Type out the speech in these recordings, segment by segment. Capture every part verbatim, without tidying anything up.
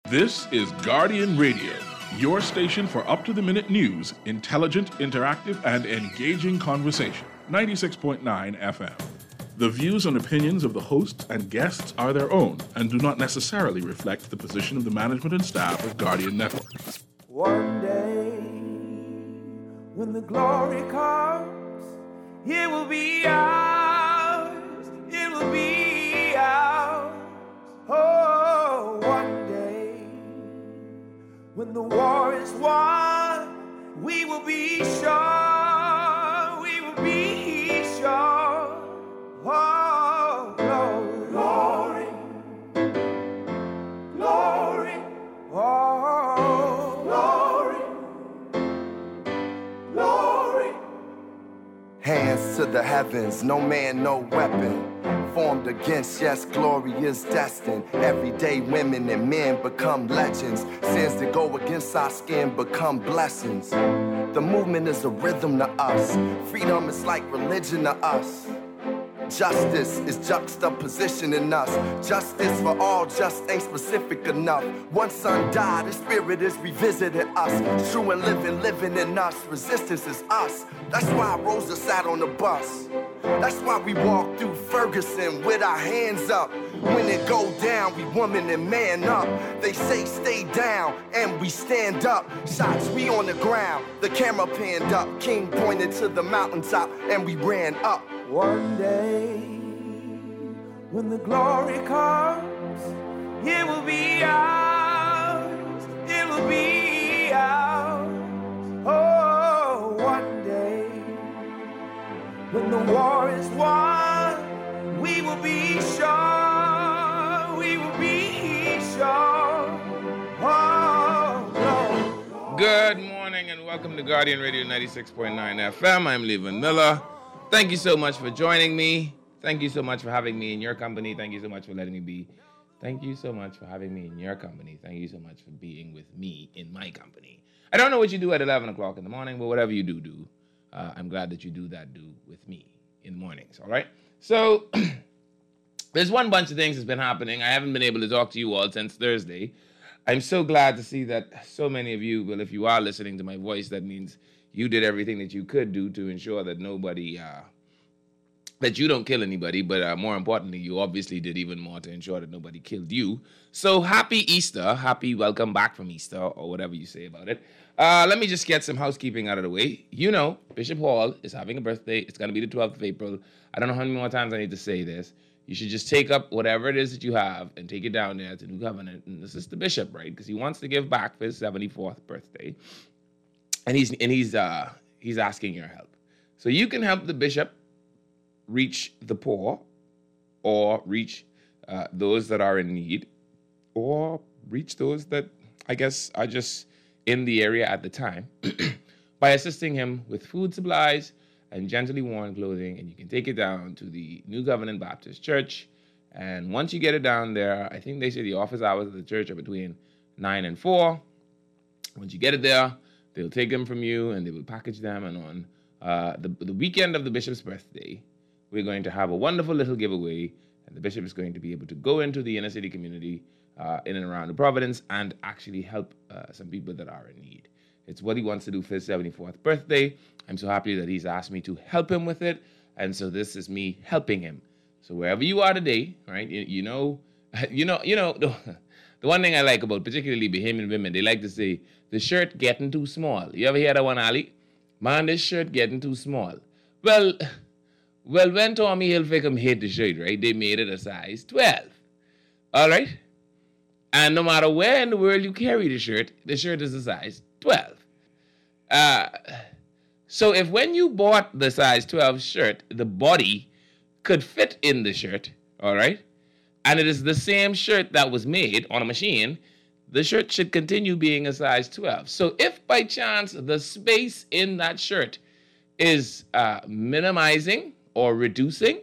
This is Guardian Radio, your station for up-to-the-minute news, intelligent, interactive, and engaging conversation. ninety-six point nine F M. The views and opinions of the hosts and guests are their own and do not necessarily reflect the position of the management and staff of Guardian Network. One day, when the glory comes, it will be ours, it will be ours. Oh, one day, when the war is won, we will be sure, we will be sure. Oh, glory, glory, glory, oh, glory, glory. Hands to the heavens, no man, no weapon formed against, yes, glory is destined. Everyday women and men become legends. Sins that go against our skin become blessings. The movement is a rhythm to us. Freedom is like religion to us. Justice is juxtaposition in us. Justice for all just ain't specific enough. One son died, his spirit is revisiting us. True and living, living in us. Resistance is us. That's why Rosa sat on the bus. That's why we walk through Ferguson with our hands up. When it go down, we woman and man up. They say stay down, and we stand up. Shots, we on the ground. The camera panned up. King pointed to the mountaintop, and we ran up. One day, when the glory comes, it will be ours, it will be ours. Oh, one day, when the war is won, we will be sure, we will be sure. Oh, no. Good morning and welcome to Guardian Radio ninety-six point nine F M. I'm Levan Miller. Thank you so much for joining me. Thank you so much for having me in your company. Thank you so much for letting me be. Thank you so much for having me in your company. Thank you so much for being with me in my company. I don't know what you do at eleven o'clock in the morning, but whatever you do, do. Uh, I'm glad that you do that, do with me in the mornings, all right? So there's one bunch of things that's been happening. I haven't been able to talk to you all since Thursday. I'm so glad to see that so many of you, well, if you are listening to my voice, that means you did everything that you could do to ensure that nobody, uh, that you don't kill anybody, but uh, more importantly, you obviously did even more to ensure that nobody killed you. So happy Easter, happy welcome back from Easter, or whatever you say about it. Uh, let me just get some housekeeping out of the way. You know, Bishop Hall is having a birthday. It's going to be the twelfth of April. I don't know how many more times I need to say this. You should just take up whatever it is that you have and take it down there to New Covenant. And this is the bishop, right? Because he wants to give back for his seventy-fourth birthday. And he's and he's uh, he's asking your help. So you can help the bishop reach the poor, or reach uh, those that are in need, or reach those that I guess are just in the area at the time by assisting him with food supplies and gently worn clothing. And you can take it down to the New Covenant Baptist Church. And once you get it down there, I think they say the office hours of the church are between nine and four. Once you get it there, they'll take them from you and they will package them. And on uh, the, the weekend of the bishop's birthday, we're going to have a wonderful little giveaway. And the bishop is going to be able to go into the inner city community uh, in and around the Providence and actually help uh, some people that are in need. It's what he wants to do for his seventy-fourth birthday. I'm so happy that he's asked me to help him with it. And so this is me helping him. So wherever you are today, right, you, you know, you know, you know, the, the one thing I like about particularly Bahamian women, they like to say, the shirt getting too small. You ever hear that one, Ali? Man, this shirt getting too small. Well, well, when Tommy Hilfiger made the shirt, right, they made it a size twelve. All right? And no matter where in the world you carry the shirt, the shirt is a size twelve. Uh, so if when you bought the size twelve shirt, the body could fit in the shirt, all right, and it is the same shirt that was made on a machine, the shirt should continue being a size twelve. So if by chance the space in that shirt is uh, minimizing or reducing,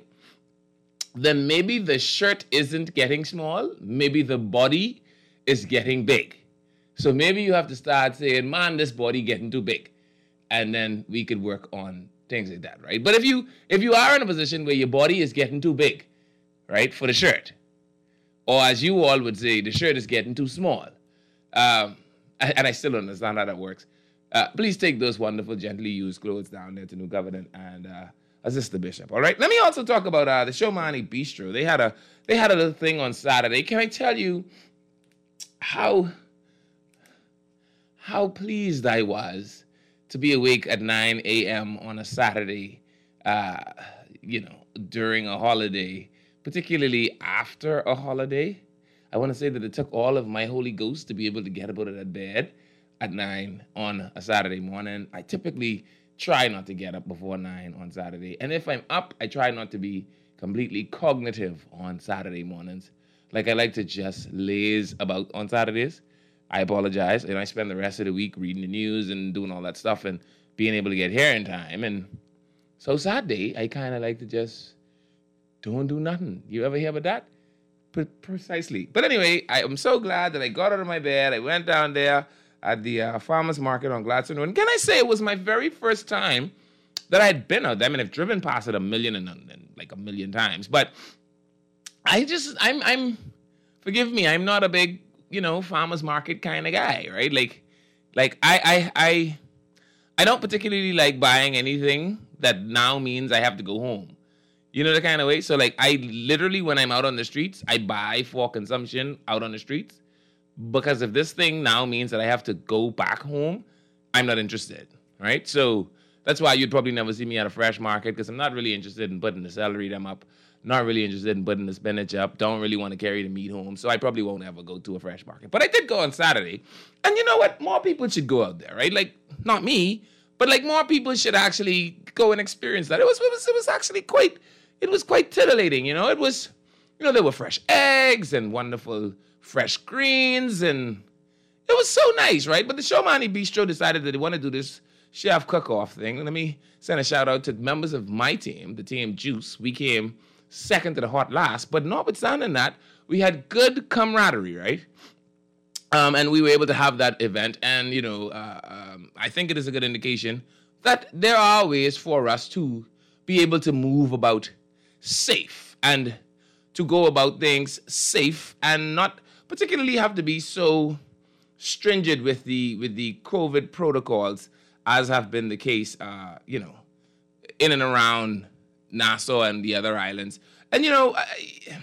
then maybe the shirt isn't getting small, maybe the body is getting big. So maybe you have to start saying, man, this body getting too big. And then we could work on things like that, right? But if you if you are in a position where your body is getting too big, right, for the shirt, or as you all would say, the shirt is getting too small, um, and I still don't understand how that works. Uh, please take those wonderful, gently used clothes down there to New Covenant and uh, assist the bishop. All right. Let me also talk about uh, the Shomani Bistro. They had a they had a little thing on Saturday. Can I tell you how how pleased I was to be awake at nine a.m. on a Saturday, uh, you know, during a holiday, particularly after a holiday. I want to say that it took all of my Holy Ghost to be able to get up out of that bed at nine on a Saturday morning. I typically try not to get up before nine on Saturday. And if I'm up, I try not to be completely cognitive on Saturday mornings. Like I like to just laze about on Saturdays. I apologize. And I spend the rest of the week reading the news and doing all that stuff and being able to get here in time. And so Saturday, I kind of like to just don't do nothing. You ever hear about that? P- precisely. But anyway, I am so glad that I got out of my bed. I went down there at the uh, farmer's market on Gladstone Road. And can I say it was my very first time that I had been out there. I mean, I've driven past it a million and, and like a million times. But I just, I'm, I'm, forgive me, I'm not a big, you know, farmer's market kind of guy, right? Like, like I, I, I, I don't particularly like buying anything that now means I have to go home. You know the kind of way? So like I literally, when I'm out on the streets, I buy for consumption out on the streets. Because if this thing now means that I have to go back home, I'm not interested, right? So that's why you'd probably never see me at a fresh market, because I'm not really interested in putting the celery them up, not really interested in putting the spinach up, don't really want to carry the meat home, so I probably won't ever go to a fresh market. But I did go on Saturday, and you know what? More people should go out there, right? Like, not me, but like more people should actually go and experience that. It was, it was, it was actually quite, it was quite titillating, you know? It was, you know, there were fresh eggs and wonderful fresh greens, and it was so nice, right? But the Shomani Bistro decided that they want to do this chef cook-off thing. Let me send a shout-out to members of my team, the team Juice. We came second to the hot last, but notwithstanding that, we had good camaraderie, right? Um, and we were able to have that event, and, you know, uh, um, I think it is a good indication that there are ways for us to be able to move about safe and to go about things safe and not particularly have to be so stringent with the with the COVID protocols as have been the case, uh, you know, in and around Nassau and the other islands. And, you know, I,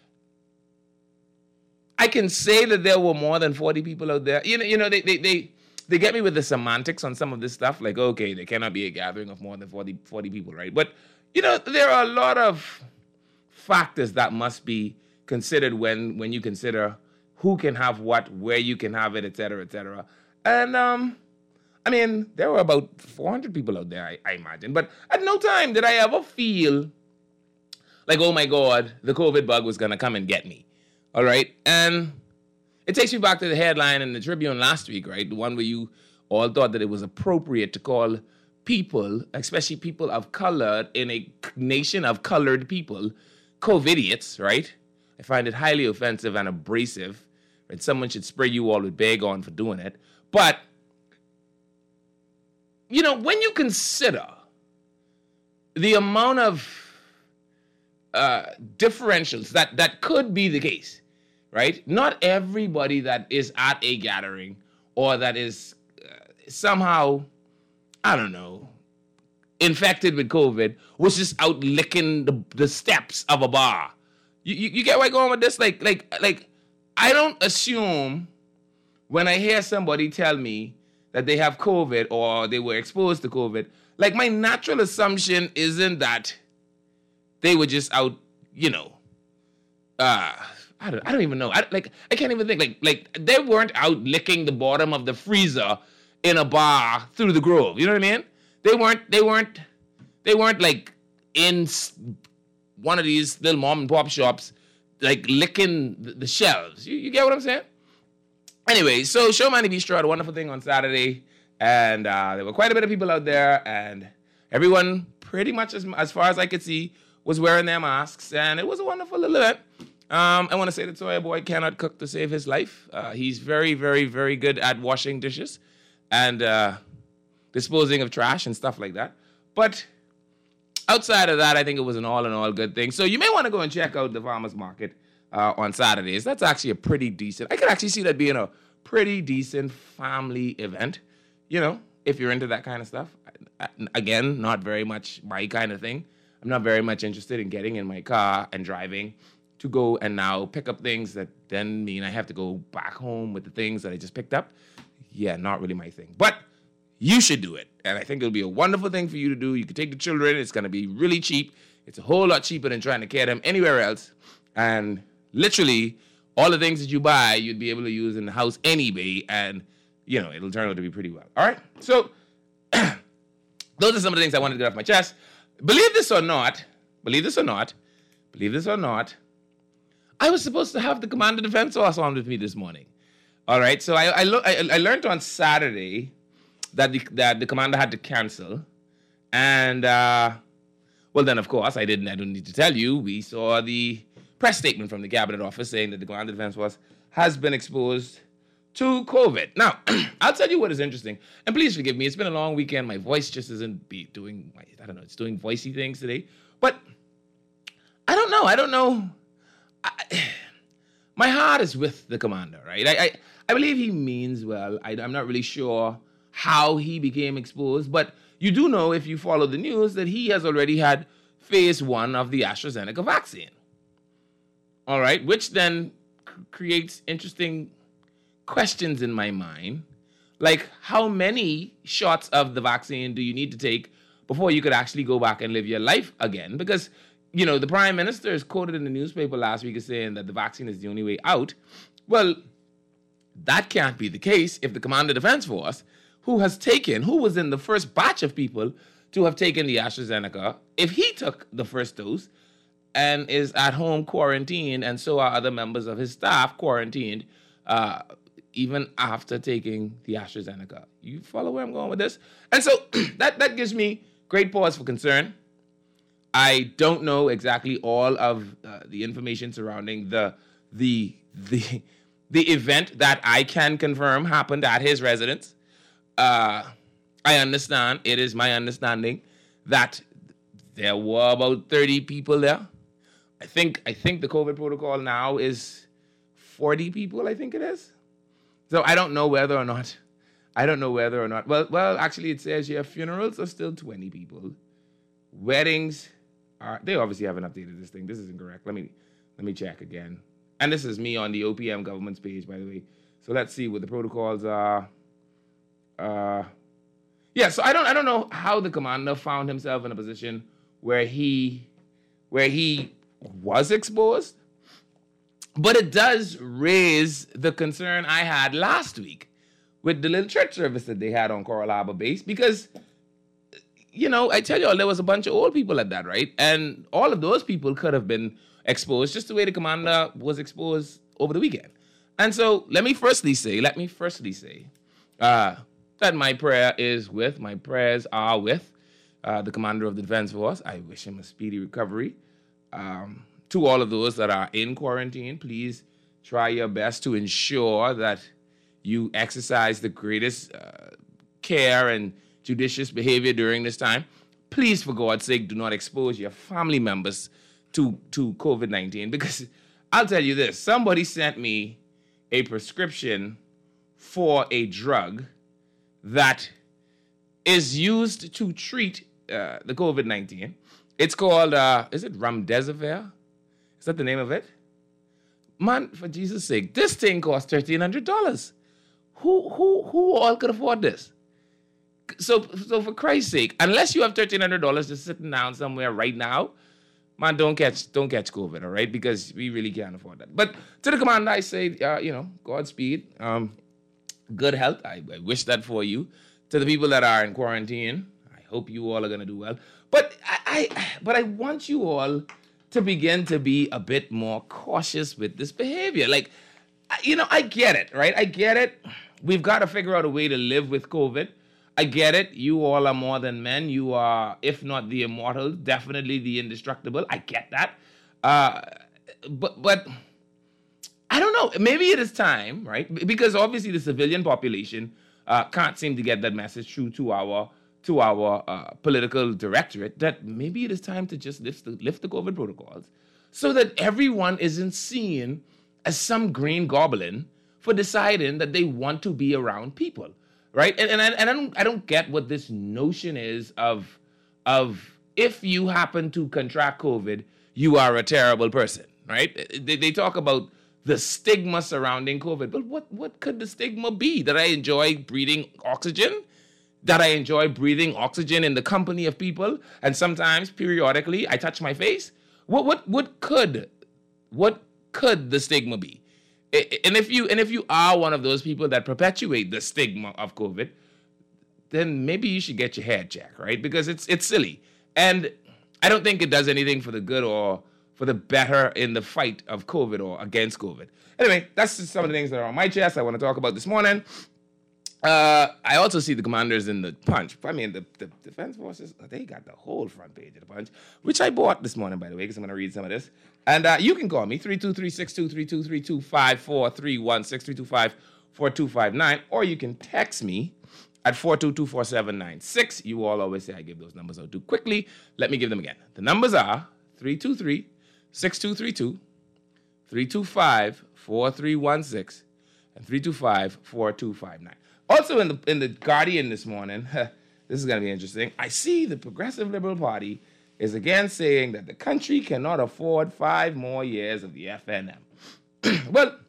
I can say that there were more than forty people out there. You know, you know, they, they, they, they get me with the semantics on some of this stuff. Like, okay, there cannot be a gathering of more than forty, forty people, right? But, you know, there are a lot of factors that must be considered when when you consider who can have what, where you can have it, et cetera, et cetera. And, um, I mean, there were about four hundred people out there, I, I imagine. But at no time did I ever feel like, oh, my God, the COVID bug was going to come and get me. All right? And it takes me back to the headline in the Tribune last week, right? The one where you all thought that it was appropriate to call people, especially people of color in a nation of colored people, COVIDiots, right? I find it highly offensive and abrasive. Right? Someone should spray you all with Baygon for doing it. But, you know, when you consider the amount of uh, differentials that, that could be the case, right? Not everybody that is at a gathering or that is uh, somehow, I don't know, infected with COVID was just out licking the, the steps of a bar. You, you, you get where I'm going with this? Like, like, like, I don't assume when I hear somebody tell me that they have COVID or they were exposed to COVID, like my natural assumption isn't that they were just out, you know, uh, I don't, I don't even know. I, like, I can't even think. Like, like they weren't out licking the bottom of the freezer in a bar through the Grove. You know what I mean? They weren't, they weren't, they weren't like in one of these little mom and pop shops, like licking the, the shelves. You, you get what I'm saying? Anyway, so Shomani Bistro had a wonderful thing on Saturday, and uh, there were quite a bit of people out there, and everyone, pretty much as, as far as I could see, was wearing their masks, and it was a wonderful little event. Um, I want to say that Toya Boy cannot cook to save his life. Uh, he's very, very, very good at washing dishes and uh, disposing of trash and stuff like that. But outside of that, I think it was an all-in-all good thing. So you may want to go and check out the farmer's market uh, on Saturdays. That's actually a pretty decent. I could actually see that being a pretty decent family event. You know, if you're into that kind of stuff. Again, not very much my kind of thing. I'm not very much interested in getting in my car and driving to go and now pick up things that then mean I have to go back home with the things that I just picked up. Yeah, not really my thing. But you should do it. And I think it'll be a wonderful thing for you to do. You can take the children. It's going to be really cheap. It's a whole lot cheaper than trying to carry them anywhere else. And literally, all the things that you buy, you'd be able to use in the house anyway. And, you know, it'll turn out to be pretty well. All right? So, those are some of the things I wanted to get off my chest. Believe this or not, believe this or not, believe this or not, I was supposed to have the Commander Defense Force on with me this morning. All right, so I I, lo- I, I learned on Saturday that the, that the commander had to cancel. And, uh, well, then, of course, I didn't, I don't need to tell you, we saw the press statement from the Cabinet Office saying that the Commander Defense Force has been exposed to COVID. Now, I'll tell you what is interesting. And please forgive me, it's been a long weekend. My voice just isn't be doing, my, I don't know, it's doing voicey things today. But I don't know. I don't know. I, my heart is with the commander, right? I I, I believe he means well. I, I'm not really sure how he became exposed. But you do know, if you follow the news, that he has already had phase one of the AstraZeneca vaccine. All right, which then c- creates interesting questions in my mind, like how many shots of the vaccine do you need to take before you could actually go back and live your life again? Because, you know, the Prime Minister is quoted in the newspaper last week as saying that the vaccine is the only way out. Well, that can't be the case if the Commander Defense Force, who has taken, who was in the first batch of people to have taken the AstraZeneca, if he took the first dose and is at home quarantined, and so are other members of his staff quarantined, uh, even after taking the AstraZeneca. You follow where I'm going with this? And so that, that gives me great pause for concern. I don't know exactly all of uh, the information surrounding the, the, the, the event that I can confirm happened at his residence. Uh, I understand, it is my understanding that there were about thirty people there. I think, I think the COVID protocol now is forty people, I think it is. So I don't know whether or not, I don't know whether or not, well, well, actually it says here funerals are still twenty people. Weddings are, they obviously haven't updated this thing. This is incorrect. Let me, let me check again. And this is me on the O P M government's page, by the way. So let's see what the protocols are. Uh, yeah, so I don't, I don't know how the commander found himself in a position where he, where he was exposed. But it does raise the concern I had last week with the little church service that they had on Coral Harbor Base, because, you know, I tell you all, there was a bunch of old people at that, right? And all of those people could have been exposed just the way the commander was exposed over the weekend. And so let me firstly say, let me firstly say uh, that my prayer is with, my prayers are with uh, the commander of the Defense Force. I wish him a speedy recovery. Um, To all of those that are in quarantine, please try your best to ensure that you exercise the greatest uh, care and judicious behavior during this time. Please, for God's sake, do not expose your family members to, to COVID nineteen, because I'll tell you this, somebody sent me a prescription for a drug that is used to treat uh, the COVID nineteen. It's called, uh, is it Remdesivir? Is that the name of it? Man, for Jesus' sake, this thing costs thirteen hundred dollars. Who who who all could afford this? So, so for Christ's sake, unless you have thirteen hundred dollars just sitting down somewhere right now, man, don't catch don't catch COVID, all right? Because we really can't afford that. But to the commander, I say, uh, you know, Godspeed, um, good health. I, I wish that for you. To the people that are in quarantine, I hope you all are gonna do well. But I, I but I want you all to begin to be a bit more cautious with this behavior. Like, you know, I get it, right? I get it. We've got to figure out a way to live with COVID. I get it. You all are more than men. You are, if not the immortal, definitely the indestructible. I get that. Uh, but, but I don't know. Maybe it is time, right? Because obviously the civilian population uh, can't seem to get that message through to our to our uh, political directorate that maybe it is time to just lift the, lift the COVID protocols so that everyone isn't seen as some green goblin for deciding that they want to be around people, right? And and, I, and I don't I don't get what this notion is of of if you happen to contract COVID, you are a terrible person, right? They, they talk about the stigma surrounding COVID, but what what could the stigma be? That I enjoy breathing oxygen? That I enjoy breathing oxygen in the company of people, and sometimes periodically I touch my face? What what what could what could the stigma be? And if you and if you are one of those people that perpetuate the stigma of COVID, then maybe you should get your head checked, right? Because it's it's silly. And I don't think it does anything for the good or for the better in the fight of COVID or against COVID. Anyway, that's just some of the things that are on my chest I want to talk about this morning. Uh, I also see the commanders in the Punch. I mean, the, the Defense Forces, they got the whole front page of the Punch, which I bought this morning, by the way, because I'm going to read some of this. And uh, you can call me, three two three, six two three two, three two five four, three one six, three two five, four two five nine, or you can text me at four two two, four seven nine six. You all always say I give those numbers out too quickly. Let me give them again. The numbers are three two three, six two three two, three two five, four three one six, and three two five, four two five nine. Also in the in the Guardian this morning, this is going to be interesting. I see the Progressive Liberal Party is again saying that the country cannot afford five more years of the F N M. Well,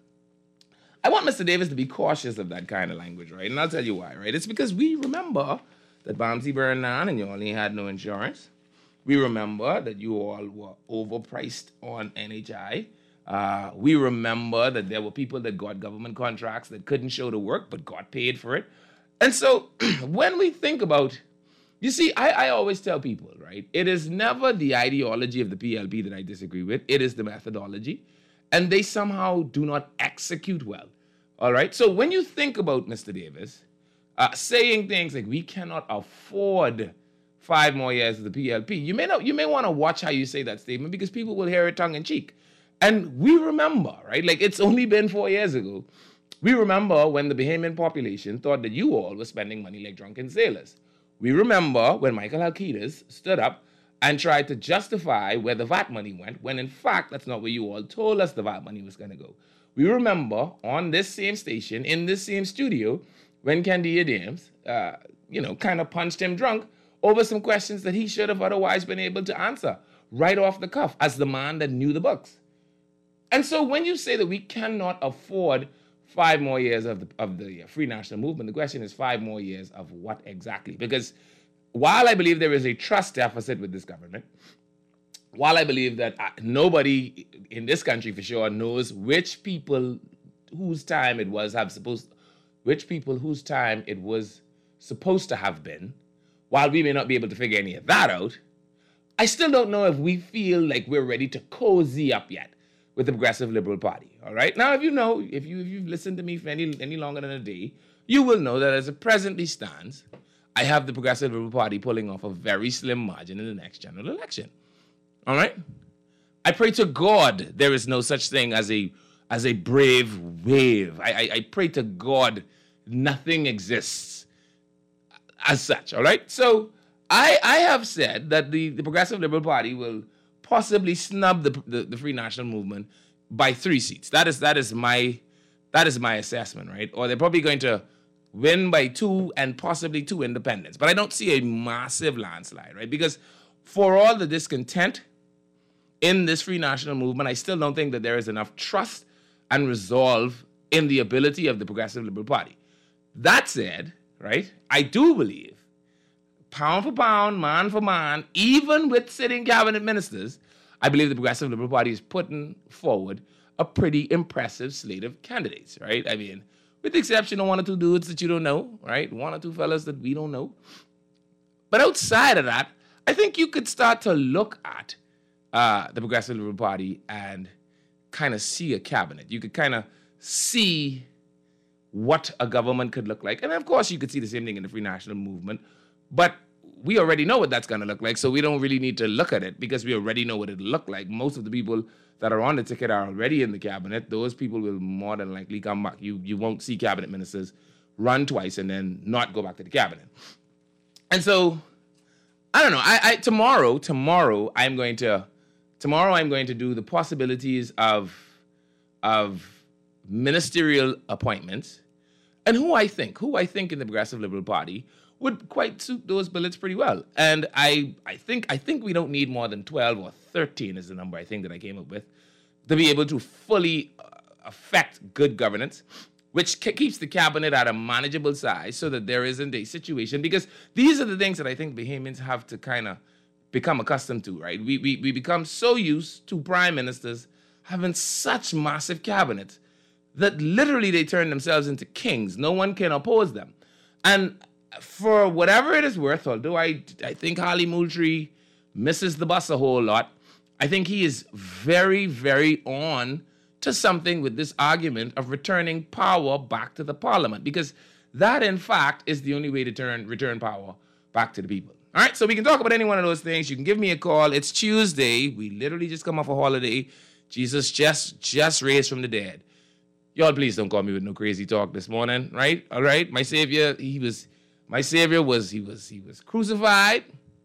I want Mister Davis to be cautious of that kind of language, right? And I'll tell you why, right? It's because we remember that Bombsy burned down and you only had no insurance. We remember that you all were overpriced on N H I. Uh, we remember that there were people that got government contracts that couldn't show the work but got paid for it. And so when we think about, you see, I, I always tell people, right, it is never the ideology of the P L P that I disagree with. It is the methodology. And they somehow do not execute well. All right? So when you think about Mister Davis uh, saying things like we cannot afford five more years of the P L P, you may not, you may want to watch how you say that statement because people will hear it tongue in cheek. And we remember, right? Like it's only been four years ago. We remember when the Bahamian population thought that you all were spending money like drunken sailors. We remember when Michael Alcides stood up and tried to justify where the V A T money went, when in fact, that's not where you all told us the V A T money was going to go. We remember on this same station, in this same studio, when Candia Dames, uh, you know, kind of punched him drunk over some questions that he should have otherwise been able to answer right off the cuff as the man that knew the books. And so when you say that we cannot afford five more years of the, of the Free National Movement, the question is five more years of what exactly? Because while I believe there is a trust deficit with this government, while I believe that nobody in this country for sure knows which people whose time it was have supposed, which people whose time it was supposed to have been, while we may not be able to figure any of that out, I still don't know if we feel like we're ready to cozy up yet with the Progressive Liberal Party, all right? Now, if you know, if, you, if you've listened to me for any, any longer than a day, you will know that as it presently stands, I have the Progressive Liberal Party pulling off a very slim margin in the next general election, all right? I pray to God there is no such thing as a as a brave wave. I, I, I pray to God nothing exists as such, all right? So I, I have said that the, the Progressive Liberal Party will possibly snub the, the, the Free National Movement by three seats. That is that is my that is my assessment, right? Or they're probably going to win by two and possibly two independents. But I don't see a massive landslide, right? Because for all the discontent in this Free National Movement, I still don't think that there is enough trust and resolve in the ability of the Progressive Liberal Party. That said, right, I do believe pound for pound, man for man, even with sitting cabinet ministers, I believe the Progressive Liberal Party is putting forward a pretty impressive slate of candidates, right? I mean, with the exception of one or two dudes that you don't know, right? One or two fellas that we don't know. But outside of that, I think you could start to look at uh, the Progressive Liberal Party and kind of see a cabinet. You could kind of see what a government could look like. And of course, you could see the same thing in the Free National Movement. But we already know what that's going to look like, so we don't really need to look at it because we already know what it'll look like. Most of the people that are on the ticket are already in the cabinet. Those people will more than likely come back. You you won't see cabinet ministers run twice and then not go back to the cabinet. And so, I don't know. I, I tomorrow, tomorrow I'm going to tomorrow I'm going to do the possibilities of of ministerial appointments, and who I think, who I think in the Progressive Liberal Party would quite suit those billets pretty well. And I, I think, I think we don't need more than twelve or thirteen is the number I think that I came up with to be able to fully uh, affect good governance, which ke- keeps the cabinet at a manageable size so that there isn't a situation, because these are the things that I think Bahamians have to kind of become accustomed to, right? We, we, we become so used to prime ministers having such massive cabinets that literally they turn themselves into kings. No one can oppose them. And for whatever it is worth, although I, I think Harley Moultrie misses the bus a whole lot, I think he is very, very on to something with this argument of returning power back to the parliament, because that, in fact, is the only way to turn return power back to the people. All right, so we can talk about any one of those things. You can give me a call. It's Tuesday. We literally just come off a holiday. Jesus just, just raised from the dead. Y'all, please don't call me with no crazy talk this morning, right? All right, my Savior, he was, my Savior was, he was, he was crucified.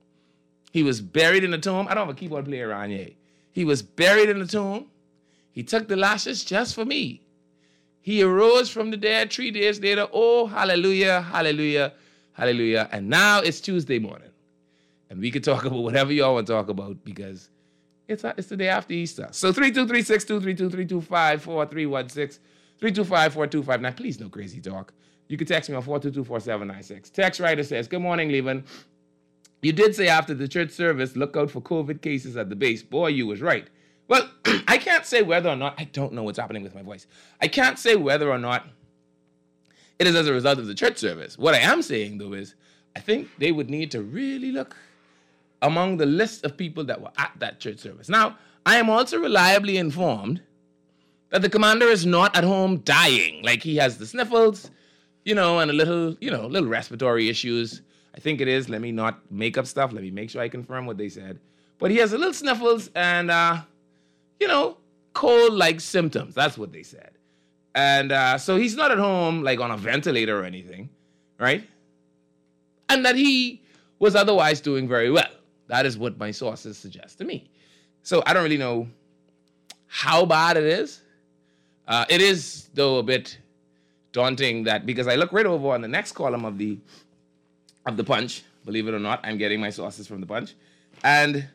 He was buried in a tomb. I don't have a keyboard player around here. He was buried in a tomb. He took the lashes just for me. He arose from the dead three days later. Oh, hallelujah, hallelujah, hallelujah. And now it's Tuesday morning. And we can talk about whatever y'all want to talk about, because it's, it's the day after Easter. So three two three, six two three two, three two five, four three one six, three two five, four two five nine. Please, no crazy talk. You can text me on four two two, four seven nine six. Text writer says, good morning, Levan. You did say after the church service, look out for COVID cases at the base. Boy, you was right. Well, I can't say whether or not, I don't know what's happening with my voice. I can't say whether or not it is as a result of the church service. What I am saying, though, is I think they would need to really look among the list of people that were at that church service. Now, I am also reliably informed that the commander is not at home dying. Like, he has the sniffles, you know, and a little, you know, little respiratory issues. I think it is. Let me not make up stuff. Let me make sure I confirm what they said. But he has a little sniffles and, uh, you know, cold-like symptoms. That's what they said. And uh, so he's not at home, like, on a ventilator or anything, right? And that he was otherwise doing very well. That is what my sources suggest to me. So I don't really know how bad it is. Uh, it is, though, a bit daunting that, because I look right over on the next column of the of the Punch, believe it or not, I'm getting my sources from the Punch, and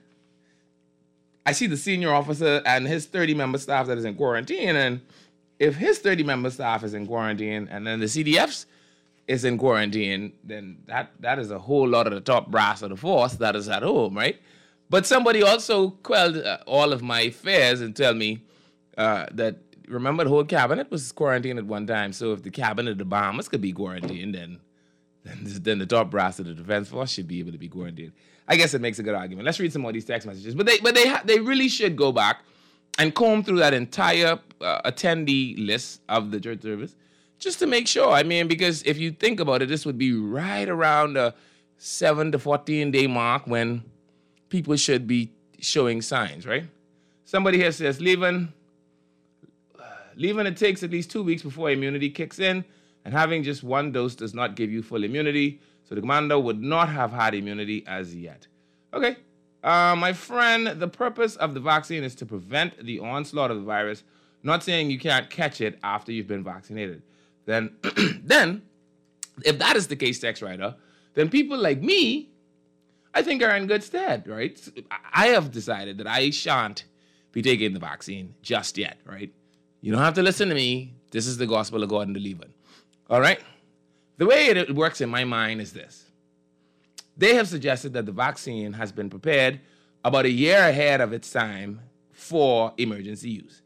I see the senior officer and his thirty-member staff that is in quarantine, and if his thirty-member staff is in quarantine and then the C D F's is in quarantine, then that, that is a whole lot of the top brass of the force that is at home, right? But somebody also quelled uh, all of my fears and tell me uh, that, remember, the whole cabinet was quarantined at one time, so if the cabinet of the Bahamas could be quarantined, then Then, then the top brass of the defense force should be able to be quarantined. I guess it makes a good argument. Let's read some more of these text messages. But they, but they, ha- they really should go back and comb through that entire uh, attendee list of the church service just to make sure. I mean, because if you think about it, this would be right around the seven to fourteen day mark when people should be showing signs, right? Somebody here says, leaving, uh, leaving it takes at least two weeks before immunity kicks in. And having just one dose does not give you full immunity. So the commander would not have had immunity as yet. Okay. Uh, my friend, the purpose of the vaccine is to prevent the onslaught of the virus. Not saying you can't catch it after you've been vaccinated. Then, then, if that is the case, text writer, then people like me, I think are in good stead, right? I have decided that I shan't be taking the vaccine just yet, right? You don't have to listen to me. This is the gospel according to Levan. All right? The way it works in my mind is this. They have suggested that the vaccine has been prepared about a year ahead of its time for emergency use.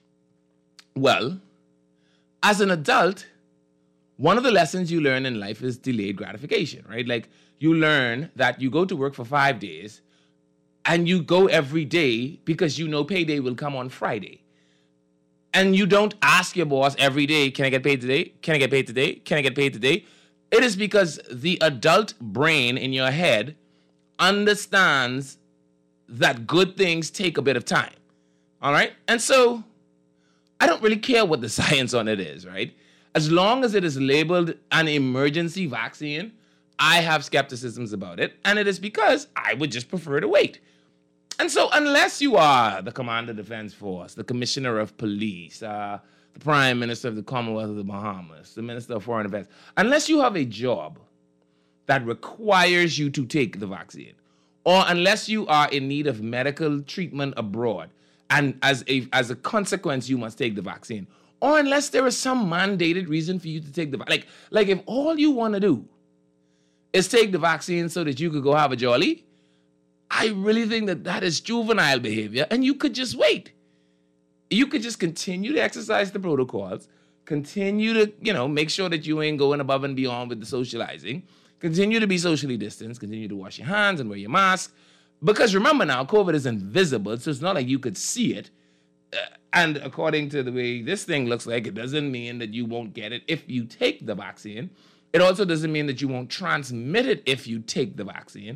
Well, as an adult, one of the lessons you learn in life is delayed gratification, right? Like, you learn that you go to work for five days and you go every day because you know payday will come on Friday. And you don't ask your boss every day, can I get paid today? Can I get paid today? Can I get paid today? It is because the adult brain in your head understands that good things take a bit of time. All right? And so I don't really care what the science on it is, right? As long as it is labeled an emergency vaccine, I have skepticisms about it. And it is because I would just prefer to wait. And so unless you are the Commander of Defense Force, the Commissioner of Police, uh, the Prime Minister of the Commonwealth of the Bahamas, the Minister of Foreign Affairs, unless you have a job that requires you to take the vaccine, or unless you are in need of medical treatment abroad, and as a as a consequence, you must take the vaccine, or unless there is some mandated reason for you to take the vaccine. Like, like if all you want to do is take the vaccine so that you could go have a jolly, I really think that that is juvenile behavior, and you could just wait. You could just continue to exercise the protocols, continue to, you know, make sure that you ain't going above and beyond with the socializing, continue to be socially distanced, continue to wash your hands and wear your mask. Because remember now, COVID is invisible, so it's not like you could see it. Uh, and according to the way this thing looks like, it doesn't mean that you won't get it if you take the vaccine. It also doesn't mean that you won't transmit it if you take the vaccine.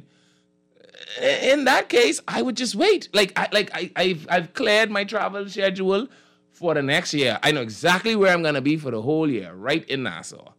In that case, I would just wait. Like, I, like I, I've, I've cleared my travel schedule for the next year. I know exactly where I'm gonna be for the whole year, right in Nassau.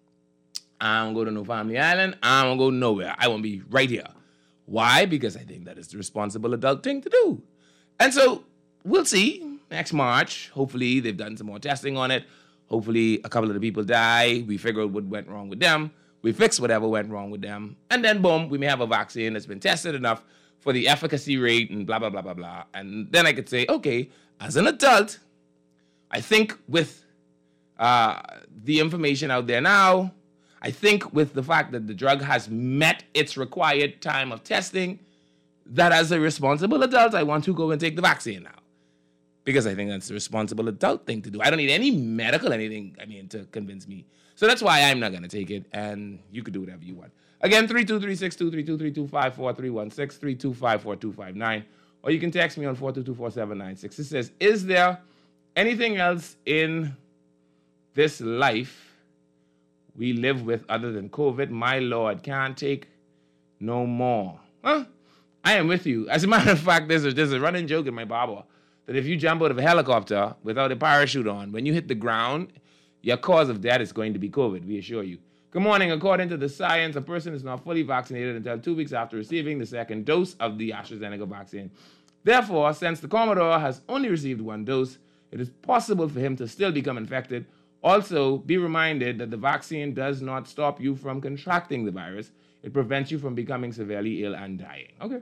I don't go to no family island. I don't go nowhere. I won't be right here. Why? Because I think that is the responsible adult thing to do. And so we'll see next March. Hopefully they've done some more testing on it. Hopefully a couple of the people die. We figure out what went wrong with them. We fix whatever went wrong with them. And then boom, we may have a vaccine that's been tested enough for the efficacy rate and blah, blah, blah, blah, blah. And then I could say, okay, as an adult, I think with uh, the information out there now, I think with the fact that the drug has met its required time of testing, that as a responsible adult, I want to go and take the vaccine now. Because I think that's the responsible adult thing to do. I don't need any medical anything, I mean, to convince me. So that's why I'm not going to take it, and you could do whatever you want. Again, three two three six two three two three two five four three one six, three two five four two five nine, or you can text me on four two two four seven nine six. It says, is there anything else in this life we live with other than COVID? My Lord, can't take no more. Huh? I am with you. As a matter of fact, there's a, there's a running joke in my barber that if you jump out of a helicopter without a parachute on, when you hit the ground, your cause of death is going to be COVID, we assure you. Good morning. According to the science, a person is not fully vaccinated until two weeks after receiving the second dose of the AstraZeneca vaccine. Therefore, since the Commodore has only received one dose, it is possible for him to still become infected. Also, be reminded that the vaccine does not stop you from contracting the virus. It prevents you from becoming severely ill and dying. Okay.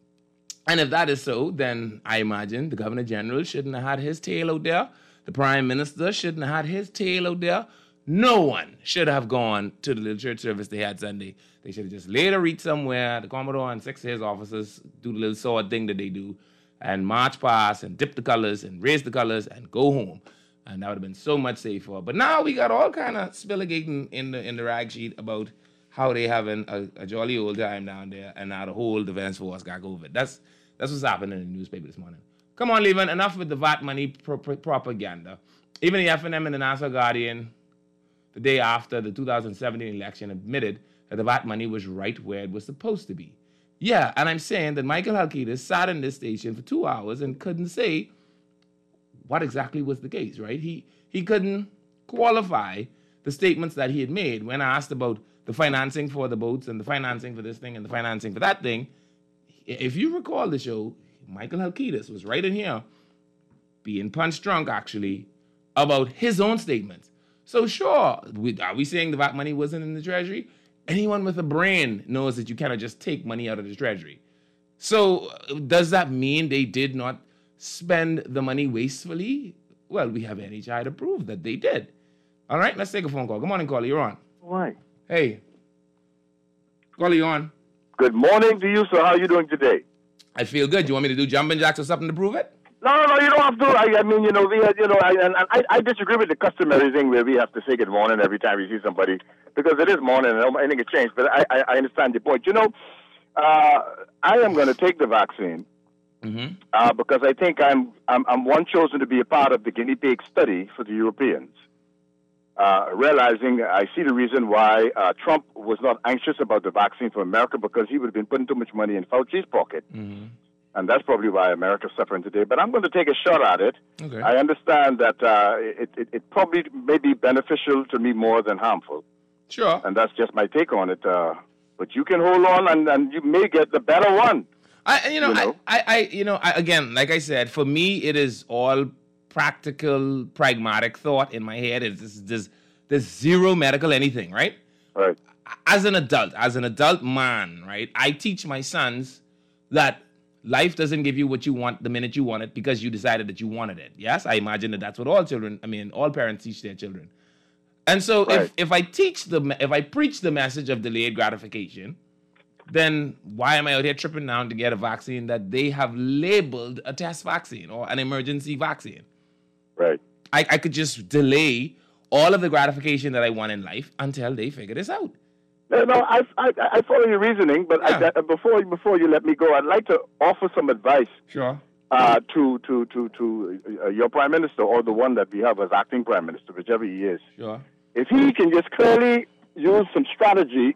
And if that is so, then I imagine the Governor General shouldn't have had his tail out there. The Prime Minister shouldn't have had his tail out there. No one should have gone to the little church service they had Sunday. They should have just laid a wreath somewhere. The Commodore and six of his officers do the little sword thing that they do and march past and dip the colors and raise the colors and go home. And that would have been so much safer. But now we got all kind of spilligating in the in the rag sheet about how they having a, a jolly old time down there, and now the whole defense force got COVID. That's that's what's happening in the newspaper this morning. Come on, Levin, enough with the V A T money pro- pro- propaganda. Even the F N M and the Nassau Guardian, the day after the two thousand seventeen election, admitted that the V A T money was right where it was supposed to be. Yeah, and I'm saying that Michael Halkitis sat in this station for two hours and couldn't say what exactly was the case, right? He he couldn't qualify the statements that he had made when asked about the financing for the boats and the financing for this thing and the financing for that thing. If you recall the show, Michael Halkitis was right in here being punch drunk, actually, about his own statements. So sure, we, are we saying the V A T money wasn't in the Treasury? Anyone with a brain knows that you cannot just take money out of the Treasury. So does that mean they did not spend the money wastefully? Well, we have N H I to prove that they did. All right, let's take a phone call. Good morning, caller. You're on. Why? Hey. Caller, you on? Good morning to you, sir. How are you doing today? I feel good. You want me to do jumping jacks or something to prove it? No, no, no, you don't have to. I, I mean, you know, we had, you know, I, and I, I disagree with the customary thing where we have to say good morning every time we see somebody, because it is morning and I think it changed. But I, I, I understand your point. You know, uh, I am going to take the vaccine mm-hmm. uh, because I think I'm, I'm, I'm one chosen to be a part of the guinea pig study for the Europeans. Uh, realizing I see the reason why uh, Trump was not anxious about the vaccine for America, because he would have been putting too much money in Fauci's pocket. Mm-hmm. And that's probably why America's suffering today. But I'm going to take a shot at it. Okay. I understand that uh, it, it, it probably may be beneficial to me more than harmful. Sure. And that's just my take on it. Uh, but you can hold on, and, and you may get the better one. I, you know, you know? I, I, I, you know, I, again, like I said, for me, it is all practical, pragmatic thought in my head. Is this, there's, there's zero medical anything, right? Right. As an adult, as an adult man, right, I teach my sons that life doesn't give you what you want the minute you want it because you decided that you wanted it. Yes, I imagine that that's what all children, I mean, all parents teach their children. And so Right. if, if I teach the, if I preach the message of delayed gratification, then why am I out here tripping down to get a vaccine that they have labeled a test vaccine or an emergency vaccine? Right. I, I could just delay all of the gratification that I want in life until they figure this out. No, no, I, I, I follow your reasoning, but Yeah. I, before before you let me go, I'd like to offer some advice Sure. uh, to to to to uh, your prime minister or the one that we have as acting prime minister, whichever he is. Sure. If he can just clearly use some strategy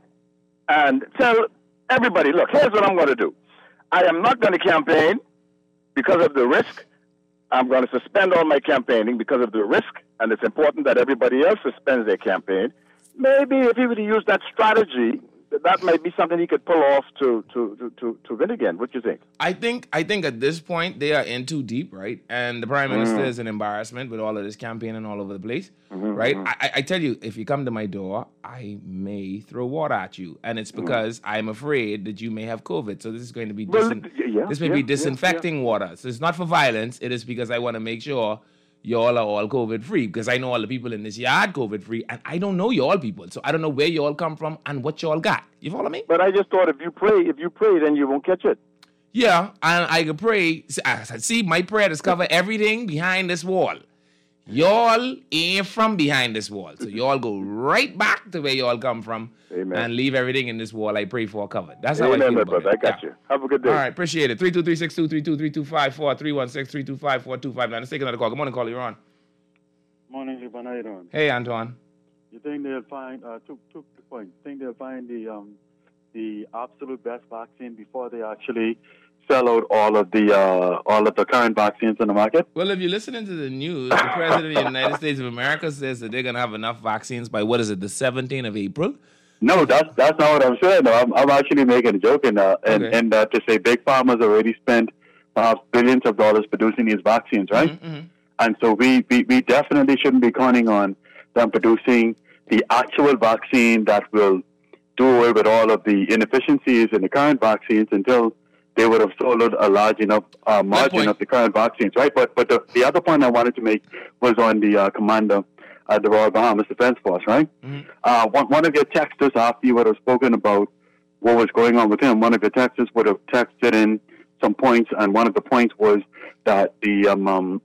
and tell everybody, look, here's what I'm going to do. I am not going to campaign because of the risk. I'm going to suspend all my campaigning because of the risk, and it's important that everybody else suspends their campaign. Maybe if he were to use that strategy, that might be something he could pull off to to to to, to win again. What do you think? I think I think at this point they are in too deep, right? And the prime minister Mm. is an embarrassment with all of this campaigning all over the place, Mm-hmm, right? I, I- I tell you, if you come to my door, I may throw water at you, and it's because I'm afraid that you may have COVID. So this is going to be Mm. Well, disin- y- yeah, this may yeah, be yeah, disinfecting water. So it's not for violence. It is because I want to make sure y'all are all COVID free, because I know all the people in this yard COVID free, and I don't know y'all people, so I don't know where y'all come from and what y'all got. You follow me? But I just thought if you pray, if you pray, then you won't catch it. Yeah, and I can pray. See, I- See, my prayer is cover everything behind this wall. Y'all ain't from behind this wall. So y'all go right back to where y'all come from. Amen. And leave everything in this wall I pray for covered. That's how I Amen, feel my about brother. it. I got Yeah. you. Have a good day. All right, appreciate it. three two three six two three two three two five four, three one six three two five four two five nine. Let's take another call. Good morning, caller. You're on. Morning, Liban. How you doing? Hey, Antoine. You think they'll find uh, two two points? Think they'll find the um the absolute best vaccine before they actually sell out all of the uh, all of the current vaccines in the market? Well, if you're listening to the news, the president of the United States of America says that they're going to have enough vaccines by, what is it, the seventeenth of April? No, that's that's not what I'm saying. No, I'm I'm actually making a joke in that, and Okay. and uh, to say big pharma's already spent perhaps billions of dollars producing these vaccines, right? Mm-hmm. And so we, we, we definitely shouldn't be counting on them producing the actual vaccine that will do away with all of the inefficiencies in the current vaccines until they would have sold a large enough uh, margin point. of the current vaccines, right? But but the, the other point I wanted to make was on the uh, commander at the Royal Bahamas Defense Force, right? Mm-hmm. Uh, one, one of your texters, after you would have spoken about what was going on with him, one of your texters would have texted in some points, and one of the points was that the um, um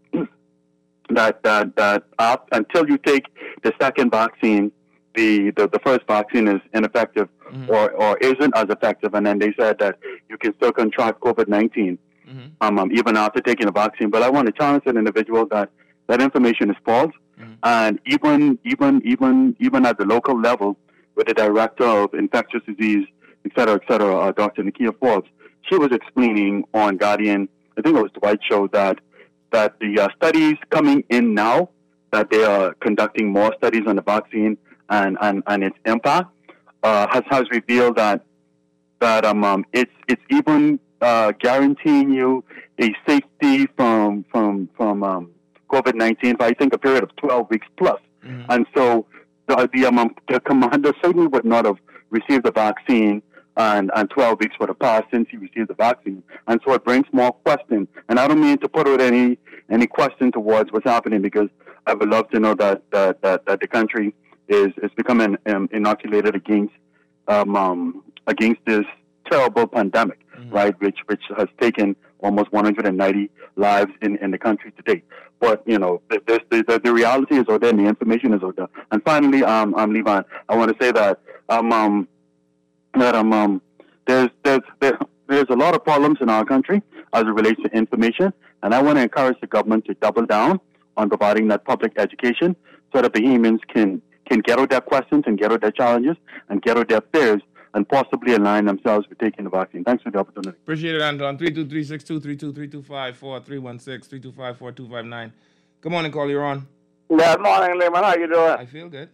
that that that uh, until you take the second vaccine, the, the, the first vaccine is ineffective Mm-hmm. or, or isn't as effective, and then they said that you can still contract COVID nineteen Mm-hmm. um, um, even after taking the vaccine. But I want to challenge an individual that that information is false, Mm-hmm. and even even even even at the local level, with the director of infectious disease, et cetera, et cetera, uh, Doctor Nakia Forbes, she was explaining on Guardian, I think it was the White Show, that that the uh, studies coming in now, that they are conducting more studies on the vaccine and, and, and its impact, uh, has has revealed that that um, um it's it's even uh, guaranteeing you a safety from from from um, COVID nineteen for I think a period of twelve weeks plus. Mm-hmm. And so the the, um, the commander certainly would not have received the vaccine, and, and twelve weeks would have passed since he received the vaccine. And so it brings more questions. And I don't mean to put out any any question towards what's happening, because I would love to know that that, that, that the country is, is becoming um, inoculated against um, um, against this terrible pandemic, Mm-hmm. right, which which has taken almost one hundred ninety lives in, in the country to date. But, you know, the, the, the, the reality is out there and the information is out there. And finally, um, um, Levan, I want to say that um, um, that um, um, there's, there's, there, there's a lot of problems in our country as it relates to information, and I want to encourage the government to double down on providing that public education so that Bahamians can, can get out their questions and get out their challenges and get out their fears and possibly align themselves with taking the vaccine. Thanks for the opportunity. Appreciate it, Anton. three two three six two three two three two five four, three one six three two five four two five nine. Good morning, call. You're on. Good morning, Lehman. How you doing? I feel good.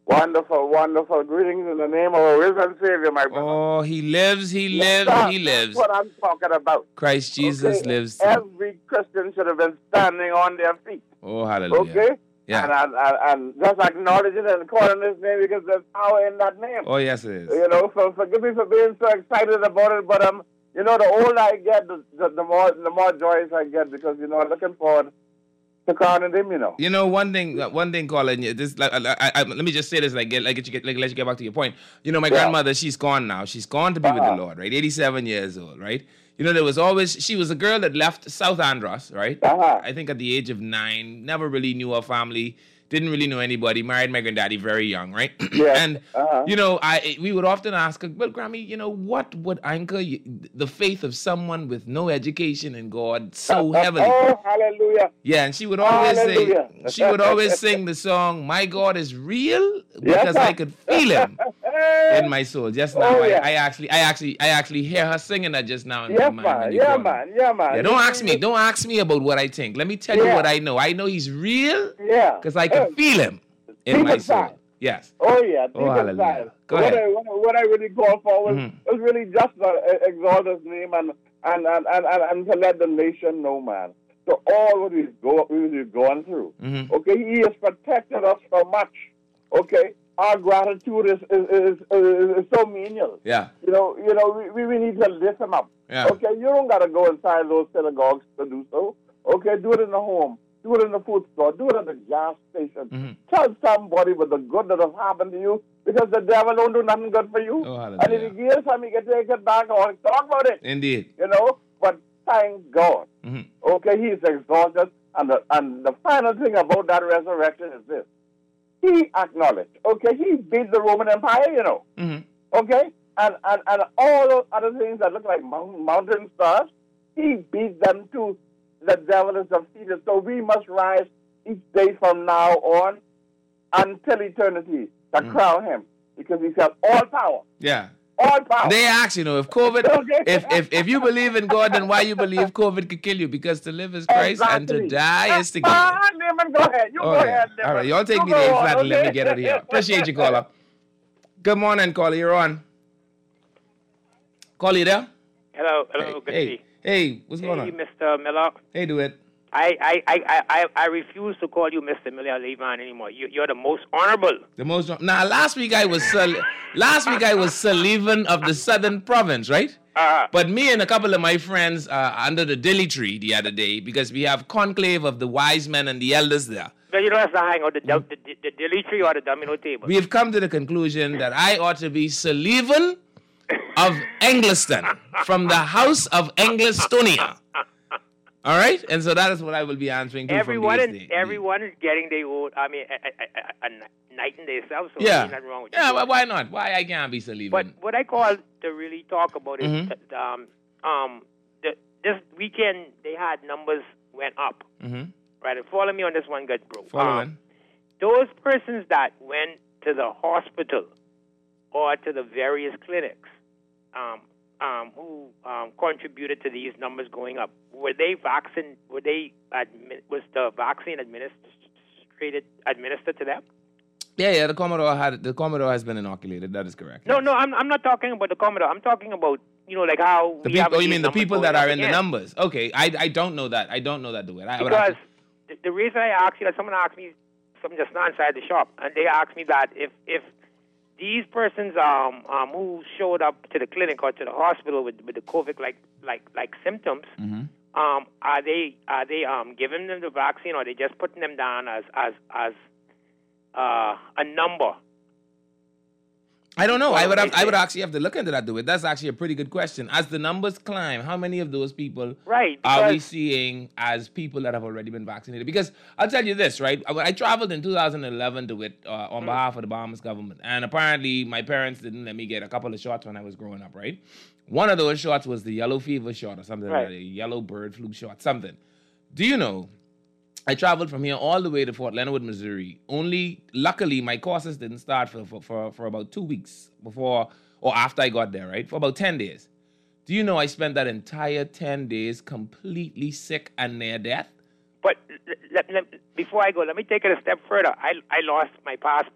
Wonderful, wonderful. Greetings in the name of our risen Savior, my brother. Oh, he lives, he lives, Yes, he sir. lives. That's what I'm talking about. Christ Jesus Okay? lives too. Every Christian should have been standing on their feet. Oh, hallelujah. Okay? Yeah. And, and, and, and just acknowledging and calling his name because there's power in that name. Oh, yes, it is. You know, so forgive me for being so excited about it, but um, you know, the older I get, the, the, the more the more joyous I get because you know I'm looking forward to crowning him. You know. You know, one thing, one thing, Colin. This, like, I, I, I, let me just say this, like, get, like, get you, get, like, let you get back to your point. You know, my Yeah. grandmother, she's gone now. She's gone to be with Uh-huh. the Lord, right? eighty-seven years old, right? You know, there was always, she was a girl that left South Andros, right? Uh-huh. I think at the age of nine, never really knew her family, didn't really know anybody, married my granddaddy very young, right? Yeah. And, Uh-huh. you know, I we would often ask her, well, Grammy, you know, what would anchor you, the faith of someone with no education in God so heavily? Oh, hallelujah! Yeah, and she would always Hallelujah. say, she would always sing the song, "My God is real," because sir. I could feel Him in my soul. Just now, Oh, I, yeah. I actually, I actually, I actually hear her singing that just now. In Yes, my mind when man. you Yeah, called me. man. Yeah, man. Yeah, don't ask me, don't ask me about what I think. Let me tell you Yeah. what I know. I know He's real Yeah. because I can feel Him in Deep my inside. soul. Yes. Oh yeah, deep Oh, hallelujah. inside. Go what ahead. I, what, I, what I really called for was, Mhm. was really just to uh, exalt His name and and, and, and, and and to let the nation know, man. So all what we've go what we've gone through. Mhm. Okay, He has protected us so much. Okay, our gratitude is is, is, is, is so menial. Yeah. You know, you know, we, we need to lift Him up. Yeah. Okay, you don't gotta go inside those synagogues to do so. Okay, do it in the home. Do it in the food store. Do it at the gas station. Mhm. Tell somebody with the good that has happened to you because the devil don't do nothing good for you. Oh, and if hallelujah. he gives some, he can take it back or talk about it. Indeed. You know, but thank God. Mhm. Okay, He is exalted. And the, and the final thing about that resurrection is this. He acknowledged. Okay, He beat the Roman Empire, you know. Mhm. Okay? And, and, and all those other things that look like mount, mountain stars, He beat them too. The devil is defeated. So we must rise each day from now on until eternity to Mm. crown Him. Because He has all power. Yeah. All power. They ask, you know, if COVID, Okay. if, if if you believe in God, then why you believe COVID could kill you? Because to live is Christ and to Exactly. die is to gain. Ah, Naaman, go ahead. You go Okay. ahead, Naaman. All right, y'all take You me go to A on, flat and let me okay? get out of here. Appreciate you, caller. Good morning, caller. You're on. Caller, you there? Hello, hello, Hey, good hey, to see hey, what's you. going Hey, on? Mister Miller. Hey, do it. I, I, I, I, I I refuse to call you Mister Miller Levon anymore. You, you're the most honorable. The most. Now, last week I was Sul- last week I was Sullivan of the Southern Province, right? Uh, But me and a couple of my friends uh, under the Dilly tree the other day because we have conclave of the wise men and the elders there. but you don't have to hang out the, the, the, the dilly tree or the domino table. We have come to the conclusion that I ought to be Sullivan of Engliston from the house of Englestonia. All right? And so that is what I will be answering to Everyone, from in, these days. everyone is getting their own. I mean, a, a, a, a night in themselves. So Yeah. there's nothing wrong with Yeah, you. but why not? Why I can't be Sullivan? But what I call to really talk about is Mhm. that, um, um, the, this weekend they had numbers went up. Mhm. Right, and follow me on this one, good bro. Following. Um, those persons that went to the hospital or to the various clinics, um, um, who um, contributed to these numbers going up, were they vaccine? Were they admi- was the vaccine administered administered to them? Yeah, yeah, the Commodore had the Commodore has been inoculated. That is correct. No, no, I'm I'm not talking about the Commodore. I'm talking about you know like how The we have people, oh, you these mean the numbers people going that up are in the again. numbers? Okay, I, I don't know that. I don't know that, do it. I, I would Because have the, the reason I asked you that someone asked me something just now inside the shop, and they asked me that if if these persons um, um who showed up to the clinic or to the hospital with with the COVID like like like symptoms, to, Mhm. um are they are they um giving them the vaccine or are they just putting them down as as as uh, a number? I don't know. Well, I would have. they I would say- actually have to look into that. Do it. That's actually a pretty good question. As the numbers climb, how many of those people Right, are we because- seeing as people that have already been vaccinated? Because I'll tell you this, right? I, I traveled in two thousand eleven to it uh, on Mm. behalf of the Bahamas government, and apparently my parents didn't let me get a couple of shots when I was growing up, right? One of those shots was the yellow fever shot or something Right. like that, a yellow bird flu shot, something. Do you know? I traveled from here all the way to Fort Leonard, Missouri. Only, luckily, my courses didn't start for, for, for, for about two weeks before or after I got there, right? For about ten days. Do you know I spent that entire ten days completely sick and near death? But let, let, before I go, let me take it a step further. I I lost my passport.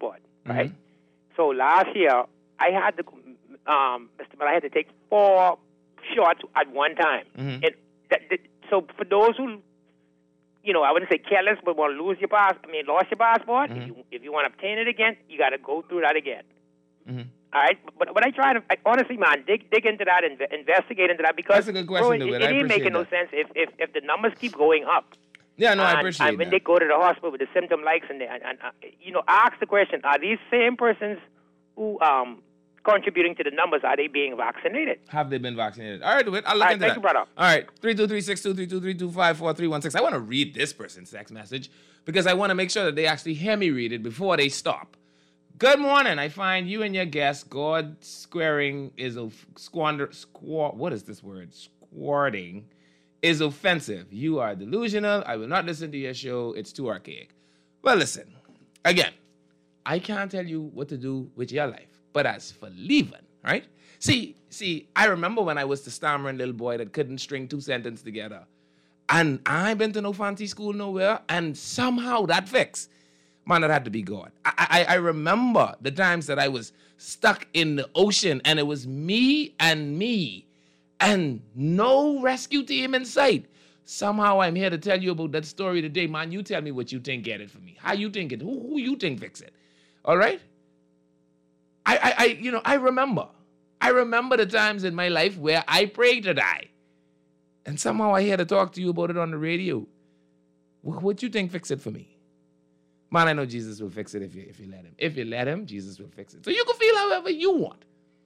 right? So last year, I had to, um, Mister Miller, I had to take four shots at one time. Mm-hmm. And that, that, so for those who, you know, I wouldn't say careless, but want to lose your pass, I mean, lost your passport, Mm-hmm. if you if you want to obtain it again, you got to go through that again. Mm-hmm. All right, but but I try to I, honestly, man, dig dig into that and investigate into that because That's a good question, bro, it, David. it I ain't making appreciate no sense if, if if the numbers keep going up. Yeah, no, and, I appreciate and when that. they go to the hospital with the symptom likes and, they, and, and uh, you know, ask the question: are these same persons who um contributing to the numbers, are they being vaccinated? Have they been vaccinated? All right, do it. I'll look All right, into thank that. you, brother. All right, three two three six two three two three two five four three one six. I want to read this person's text message because I want to make sure that they actually hear me read it before they stop. Good morning. I find you and your guest, God squaring is a squander, squaw, what is this word? Squarting is offensive. You are delusional. I will not listen to your show. It's too archaic. Well, listen, again, I can't tell you what to do with your life. But as for leaving, right? See, see, I remember when I was the stammering little boy that couldn't string two sentences together. And I ain't been to no fancy school nowhere, and somehow that fixed. Man, that had to be God. I, I I remember the times that I was stuck in the ocean and it was me and me and no rescue team in sight. Somehow I'm here to tell you about that story today. Man, you tell me what you think get it for me. How you think it? Who, who you think fix it? All right? I, I, I, you know, I remember. I remember the times in my life where I prayed to die. And somehow I here to talk to you about it on the radio. What, what you think fix it for me? Man, I know Jesus will fix it if you if you let him. If you let him, Jesus will fix it. So you can feel however you want.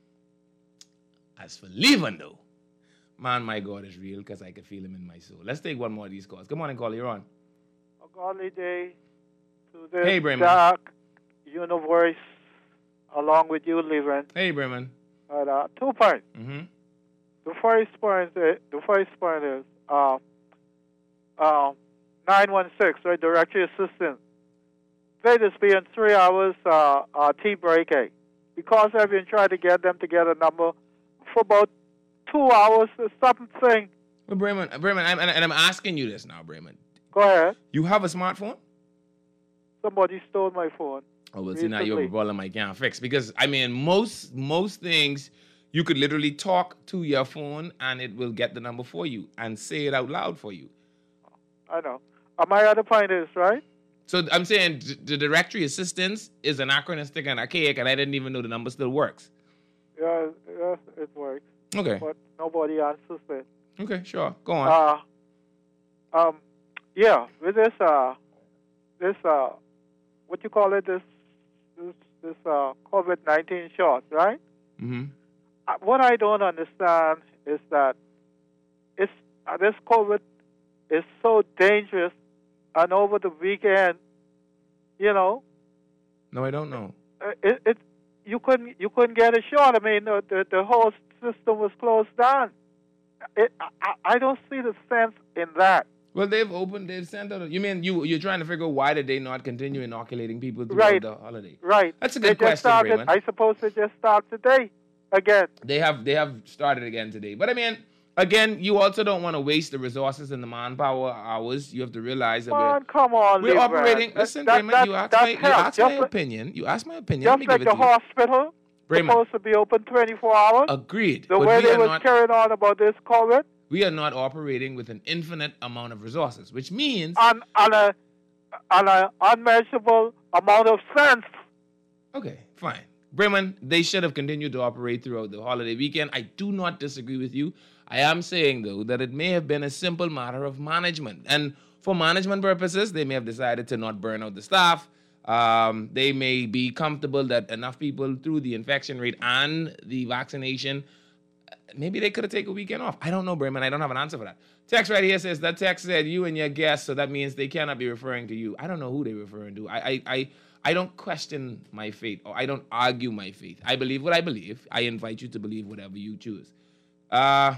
As for leaving, though, man, my God is real because I can feel him in my soul. Let's take one more of these calls. Good morning, caller. You're on. A godly day to this Hey, Bremen. dark universe, along with you, living. Hey, Bremen. But, uh, two points. Mm-hmm. The first point, is, the first point is uh, uh, nine one six, right, directory assistant. They just be in three hours uh, uh, tea breaking because I've been trying to get them to get a number for about two hours or something. Well, Bremen, Bremen, I'm, and, and I'm asking you this now, Bremen. Go ahead. You have a smartphone? Somebody stole my phone. Oh, well, see, now you have a problem I can't fix. Because, I mean, most most things, you could literally talk to your phone and it will get the number for you and say it out loud for you. I know. Uh, my other point is, right? So I'm saying d- the directory assistance is anachronistic and archaic, and I didn't even know the number still works. Yeah, yes, it works. Okay. But nobody answers it. Okay, sure. Go on. Uh, um, yeah, with this, uh, this, uh, what you call it, this, this, this uh, COVID nineteen shot, right? Mm-hmm. Uh, what I don't understand is that it's uh, this COVID is so dangerous, and over the weekend, you know. No, I don't know. Uh, it, it you couldn't you couldn't get a shot. I mean, the the, the whole system was closed down. It, I, I don't see the sense in that. Well, they've opened, they've sent out. You mean you you're trying to figure out why did they not continue inoculating people throughout Right. the holiday? Right. That's a They good just question, started, Raymond. I suppose they just start today again. They have they have started again today. But I mean, again, you also don't want to waste the resources and the manpower hours. You have to realize that Come we're, on, come on, we're Lee operating. Brand. Listen, That- Raymond, that- you asked that's my, you health. asked my Just like- opinion. You asked my opinion. Let Just me like give it the to you. hospital Raymond. supposed to be open twenty-four hours. Agreed. The but way we they are was not, carrying on about this COVID we are not operating with an infinite amount of resources, which means on on a on an unmeasurable amount of sense. okay, fine. Bremen, they should have continued to operate throughout the holiday weekend. I do not disagree with you. I am saying, though, that it may have been a simple matter of management. And for management purposes, they may have decided to not burn out the staff. Um, they may be comfortable that enough people through the infection rate and the vaccination, maybe they could have taken a weekend off. I don't know, Bremen. I don't have an answer for that. Text right here says, that text said you and your guest, so that means they cannot be referring to you. I don't know who they're referring to. I, I, I, I don't question my faith, or I don't argue my faith. I believe what I believe. I invite you to believe whatever you choose. Uh,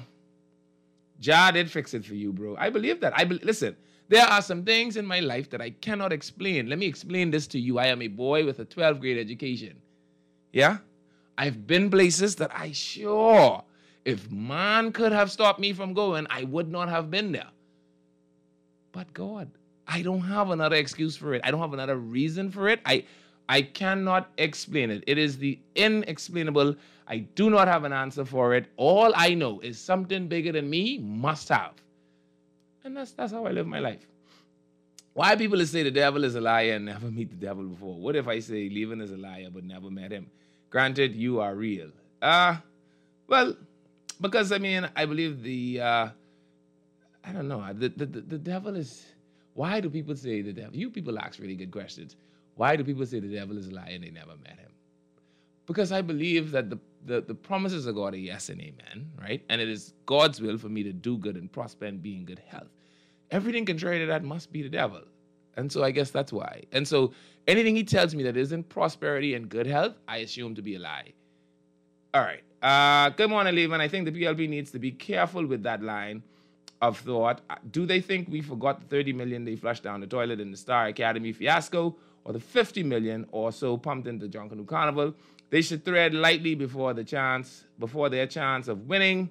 Ja did fix it for you, bro. I believe that. I be- Listen, there are some things in my life that I cannot explain. Let me explain this to you. I am a boy with a twelfth grade education. Yeah? I've been places that I sure, if man could have stopped me from going, I would not have been there. But God, I don't have another excuse for it. I don't have another reason for it. I, I cannot explain it. It is the inexplainable. I do not have an answer for it. All I know is something bigger than me must have. And that's that's how I live my life. Why people say the devil is a liar and never meet the devil before? What if I say Levin is a liar but never met him? Granted, you are real. Uh, well, because, I mean, I believe the, uh, I don't know, the, the, the, the devil is, why do people say the devil? You people ask really good questions. Why do people say the devil is a liar and they never met him? Because I believe that the, the, the promises of God are yes and amen, right? And it is God's will for me to do good and prosper and be in good health. Everything contrary to that must be the devil. And so I guess that's why. And so anything he tells me that isn't prosperity and good health, I assume to be a lie. All right. Uh, good morning, Levin. I think the P L P needs to be careful with that line of thought. Do they think we forgot the thirty million they flushed down the toilet in the Star Academy fiasco, or the fifty million or so pumped into Junkanoo Carnival? They should tread lightly before the chance, before their chance of winning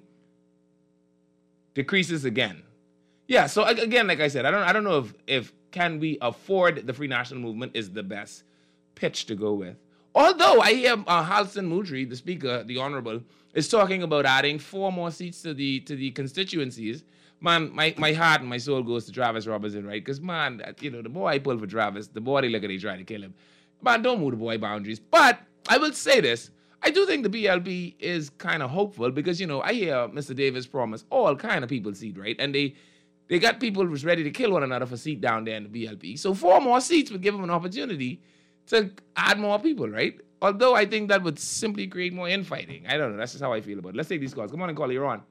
decreases again. Yeah, so again, like I said, I don't I don't know if, if can we afford the Free National Movement is the best pitch to go with. Although I hear uh, Halson Moudry, the speaker, the honorable, is talking about adding four more seats to the to the constituencies. Man, my, my heart and my soul goes to Travis Robertson, right? Because, man, you know, the more I pull for Travis, the more they look at he try to kill him. Man, don't move the boy boundaries. But I will say this. I do think the B L P is kind of hopeful because, you know, I hear Mister Davis promise all kind of people seat, right? And they... They got people who's ready to kill one another for seat down there in the B L P. So four more seats would give them an opportunity to add more people, right? Although I think that would simply create more infighting. I don't know. That's just how I feel about it. Let's take these calls. Good morning, Collie. You're on.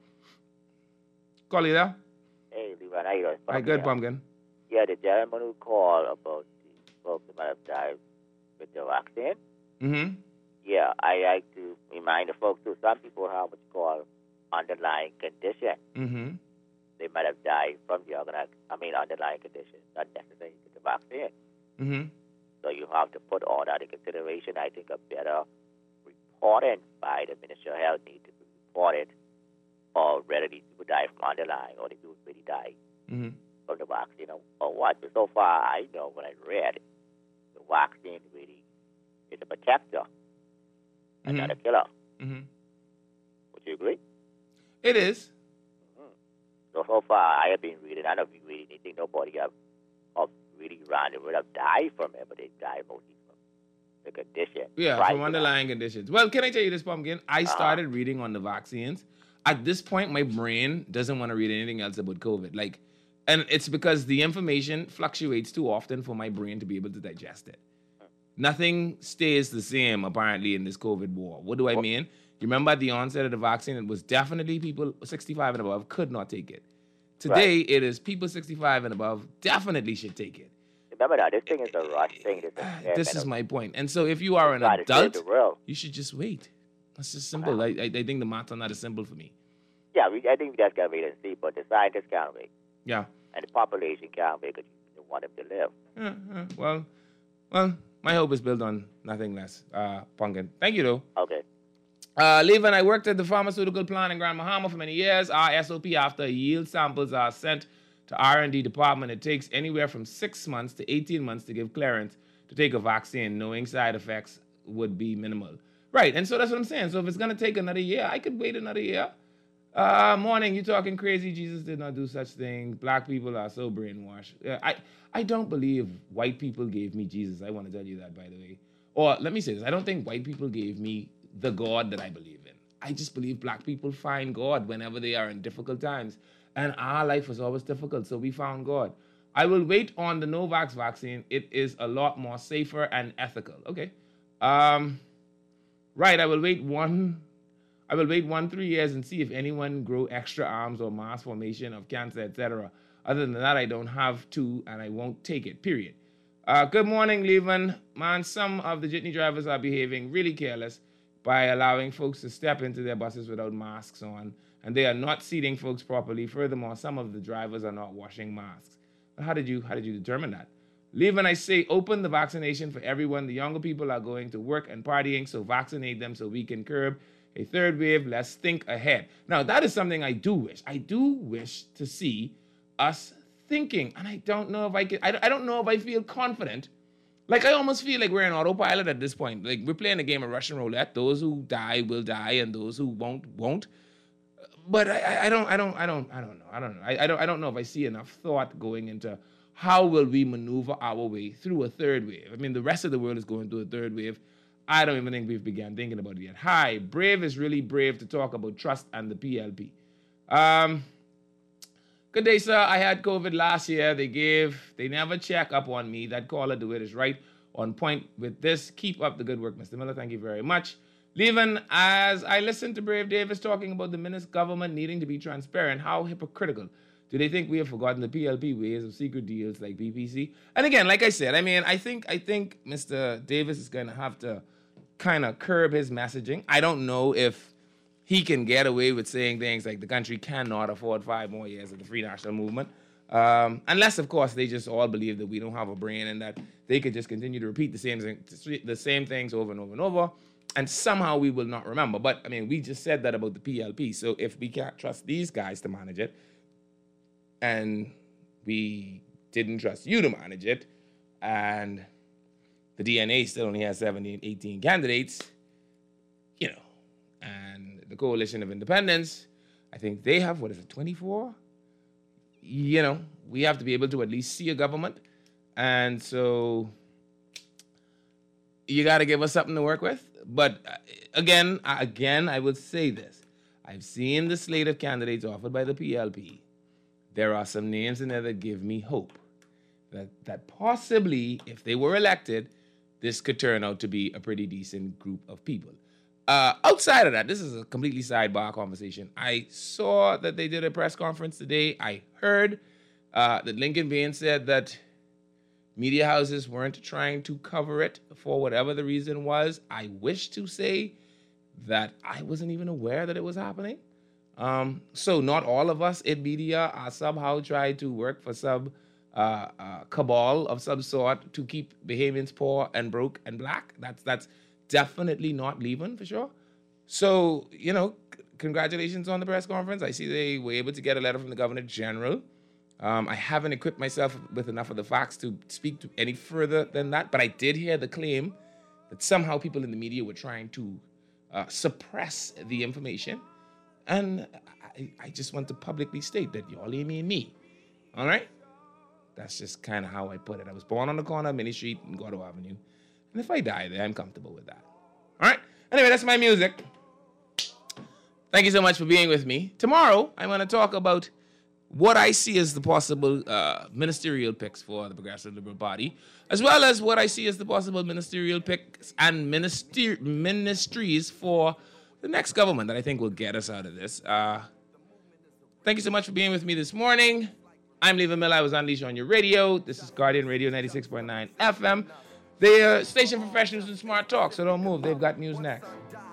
Collie, there? Hey, Levan. How you doing? Hi, good, Pumpkin. Yeah, the gentleman who called about the folks that might have died with the vaccine. Mm-hmm. Yeah, I like to remind the folks too. Some people have what's called underlying condition. Mm-hmm. They might have died from the organic, I mean, underlying conditions, not necessarily the vaccine. Mm-hmm. So you have to put all that in consideration. I think a better reporting by the Ministry of Health needs to be reported, or whether these people die from underlying or they do really die mm-hmm. from the vaccine or, or what. But so far, I know when I read, the vaccine really is a protector mm-hmm. and not a killer. Mm-hmm. Would you agree? It is. So, so far, I have been reading. I don't read anything. Nobody have, have really run the have died from it, but they died mostly from the condition. Yeah, right from underlying conditions. Well, can I tell you this, Pumpkin? I started uh, reading on the vaccines. At this point, my brain doesn't want to read anything else about COVID. Like, and it's because the information fluctuates too often for my brain to be able to digest it. Nothing stays the same, apparently, in this COVID war. What do I mean? You remember at the onset of the vaccine, it was definitely people sixty-five and above could not take it. Today, right. It is people sixty-five and above definitely should take it. Remember that, this thing is a rush thing. This is, this is my point. And so if you are an adult, you should just wait. That's just simple. Wow. I, I I think the math's not as simple for me. Yeah, we, I think we just got to wait and see, but the scientists can't wait. Yeah. And the population can't wait because you want them to live. Yeah, yeah. Well, well, my hope is built on nothing less. Uh, Pumpkin. Thank you, though. Okay. Uh, Levin, I worked at the pharmaceutical plant in Grand Bahama for many years. Our S O P after yield samples are sent to R and D department. It takes anywhere from six months to eighteen months to give clearance to take a vaccine, knowing side effects would be minimal. Right, and so that's what I'm saying. So if it's going to take another year, I could wait another year. Uh, morning, you talking crazy. Jesus did not do such things. Black people are so brainwashed. Uh, I, I don't believe white people gave me Jesus. I want to tell you that, by the way. Or let me say this. I don't think white people gave me the God that I believe in. I just believe black people find God whenever they are in difficult times. And our life was always difficult, so we found God. I will wait on the Novavax vaccine. It is a lot more safer and ethical. Okay. Um, right, I will wait one... I will wait one, three years and see if anyone grow extra arms or mass formation of cancer, et cetera. Other than that, I don't have to, and I won't take it, period. Uh, good morning, Levin. Man, some of the jitney drivers are behaving really careless by allowing folks to step into their buses without masks on, and they are not seating folks properly. Furthermore, some of the drivers are not washing masks. How did you, how did you determine that? Levin, I say open the vaccination for everyone. The younger people are going to work and partying, so vaccinate them so we can curb a third wave. Let's think ahead. Now, that is something I do wish. I do wish to see us thinking. And I don't know if I can, I, I don't know if I feel confident Like, I almost feel like we're in autopilot at this point. Like, we're playing a game of Russian roulette. Those who die will die, and those who won't, won't. But I, I don't, I don't, I don't, I don't know. I don't know. I, I don't, I don't know if I see enough thought going into how will we maneuver our way through a third wave. I mean, the rest of the world is going through a third wave. I don't even think we've begun thinking about it yet. Hi, Brave is really brave to talk about trust and the P L P. Um, good day, sir. I had COVID last year. They gave, they never check up on me. That caller do it is right on point with this. Keep up the good work, Mister Miller. Thank you very much. Leaving, as I listened to Brave Davis talking about the Minister government needing to be transparent, how hypocritical. Do they think we have forgotten the P L P ways of secret deals like B P C? And again, like I said, I mean, I think I think Mister Davis is going to have to kind of curb his messaging. I don't know if he can get away with saying things like the country cannot afford five more years of the Free National Movement. Um, unless, of course, they just all believe that we don't have a brain and that they could just continue to repeat the same, the same things over and over and over. And somehow we will not remember. But, I mean, we just said that about the P L P. So if we can't trust these guys to manage it, and we didn't trust you to manage it, and the D N A still only has seventeen, eighteen candidates, you know, and the Coalition of Independence, I think they have, what is it, twenty-four? You know, we have to be able to at least see a government. And so you got to give us something to work with. But again, again, I would say this. I've seen the slate of candidates offered by the P L P. There are some names in there that give me hope that, that possibly, if they were elected, this could turn out to be a pretty decent group of people. Uh, outside of that, this is a completely sidebar conversation. I saw that they did a press conference today. I heard uh, that Lincoln Baines said that media houses weren't trying to cover it for whatever the reason was. I wish to say that I wasn't even aware that it was happening. Um, so not all of us in media are somehow trying to work for some uh, uh, cabal of some sort to keep Bahamians poor and broke and black. That's that's definitely not leaving for sure. So, you know, c- congratulations on the press conference. I see they were able to get a letter from the Governor General. Um, I haven't equipped myself with enough of the facts to speak to any further than that, but I did hear the claim that somehow people in the media were trying to uh, suppress the information. And I, I just want to publicly state that y'all ain't me and me. All right? That's just kind of how I put it. I was born on the corner of Minnie Street and Gordo Avenue. And if I die there, I'm comfortable with that. All right? Anyway, that's my music. Thank you so much for being with me. Tomorrow, I'm going to talk about what I see as the possible uh, ministerial picks for the Progressive Liberal Party, as well as what I see as the possible ministerial picks and minister- ministries for the next government that I think will get us out of this. Uh, thank you so much for being with me this morning. I'm Levan Miller. I was Unleashed on your radio. This is Guardian Radio ninety-six point nine F M. The uh, station professionals in Smart Talk, so don't move. They've got news next.